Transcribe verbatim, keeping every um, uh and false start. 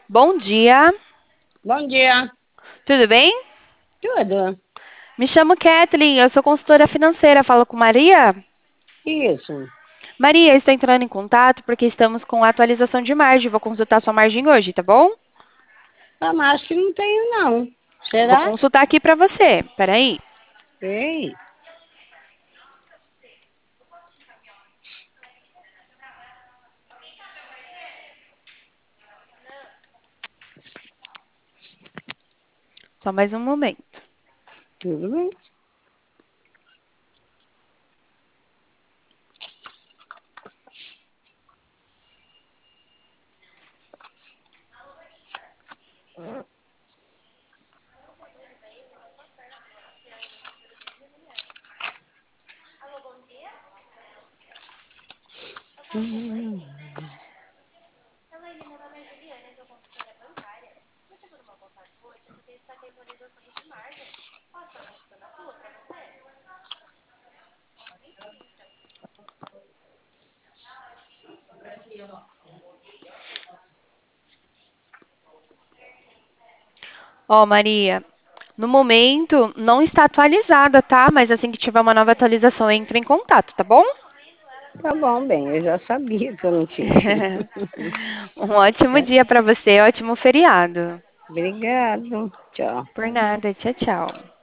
Bom dia, Bom dia. tudo bem? Tudo? Me chamo Kathleen, eu sou consultora financeira. Falo com Maria? Isso. Maria, estou entrando em contato porque estamos com atualização de margem. Vou consultar sua margem hoje, tá bom? Ah, mas acho que não tenho, não. Vou Será? consultar aqui para você. Peraí. Ei. Só mais um momento. Tudo bem? Hum. Ó, Maria, no momento não está atualizada, tá? Mas assim que tiver uma nova atualização, entre em contato, tá bom? Tá bom, bem. Eu já sabia que eu não tinha. Um ótimo É. dia para você, ótimo feriado. Obrigado. Tchau. Por nada, tchau, tchau.